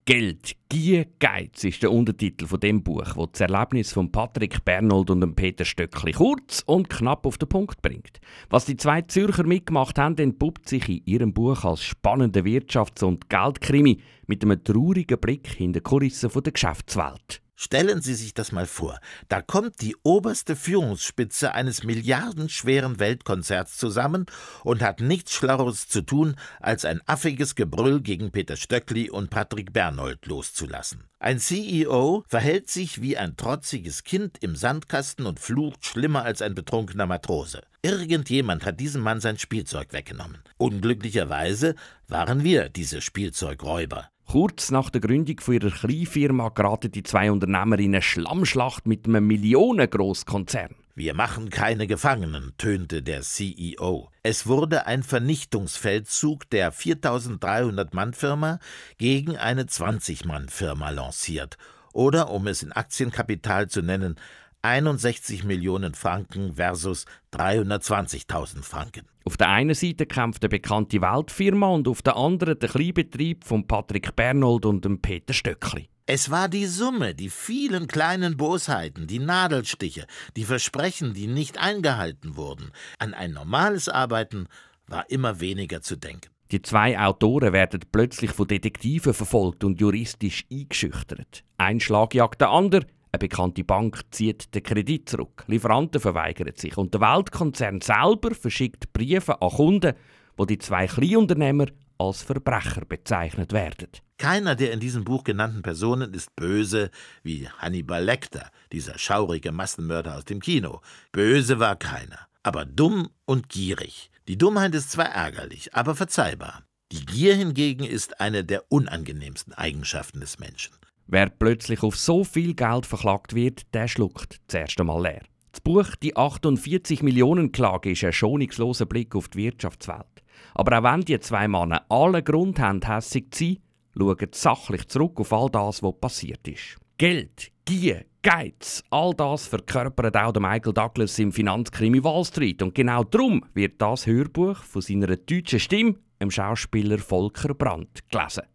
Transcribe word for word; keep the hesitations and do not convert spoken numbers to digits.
Geld, Gier, Geiz ist der Untertitel von dem Buch, das das Erlebnis von Patrick Bernold und Peter Stöckli kurz und knapp auf den Punkt bringt. Was die zwei Zürcher mitgemacht haben, entpuppt sich in ihrem Buch als spannender Wirtschafts- und Geldkrimi mit einem traurigen Blick hinter die Kulissen der Geschäftswelt. Stellen Sie sich das mal vor. Da kommt die oberste Führungsspitze eines milliardenschweren Weltkonzerns zusammen und hat nichts Schlaueres zu tun, als ein affiges Gebrüll gegen Peter Stöckli und Patrick Bernold loszulassen. Ein C E O verhält sich wie ein trotziges Kind im Sandkasten und flucht schlimmer als ein betrunkener Matrose. Irgendjemand hat diesem Mann sein Spielzeug weggenommen. Unglücklicherweise waren wir diese Spielzeugräuber. Kurz nach der Gründung ihrer Kleinfirma geraten die zwei Unternehmer in eine Schlammschlacht mit einem millionengrossen Konzern. Wir machen keine Gefangenen, tönte der C E O. Es wurde ein Vernichtungsfeldzug der viertausenddreihundert-Mann-Firma gegen eine zwanzig-Mann-Firma lanciert. Oder, um es in Aktienkapital zu nennen, einundsechzig Millionen Franken versus dreihundertzwanzigtausend Franken. Auf der einen Seite kämpft eine bekannte Weltfirma und auf der anderen der Kleinbetrieb von Patrick Bernold und dem Peter Stöckli. Es war die Summe, die vielen kleinen Bosheiten, die Nadelstiche, die Versprechen, die nicht eingehalten wurden. An ein normales Arbeiten war immer weniger zu denken. Die zwei Autoren werden plötzlich von Detektiven verfolgt und juristisch eingeschüchtert. Ein Schlag jagt der andere. Eine bekannte Bank zieht den Kredit zurück, Lieferanten verweigern sich und der Weltkonzern selber verschickt Briefe an Kunden, wo die zwei Kleinunternehmer als Verbrecher bezeichnet werden. Keiner der in diesem Buch genannten Personen ist böse wie Hannibal Lecter, dieser schaurige Massenmörder aus dem Kino. Böse war keiner, aber dumm und gierig. Die Dummheit ist zwar ärgerlich, aber verzeihbar. Die Gier hingegen ist eine der unangenehmsten Eigenschaften des Menschen. Wer plötzlich auf so viel Geld verklagt wird, der schluckt zuerst einmal leer. Das Buch «Die achtundvierzig-Millionen-Klage» ist ein schonungsloser Blick auf die Wirtschaftswelt. Aber auch wenn die zwei Männer allen Grund haben, hässig zu sein, schauen sie sachlich zurück auf all das, was passiert ist. Geld, Gier, Geiz, all das verkörpert auch der Michael Douglas im Finanzkrimi Wall Street. Und genau darum wird das Hörbuch von seiner deutschen Stimme, dem Schauspieler Volker Brandt, gelesen.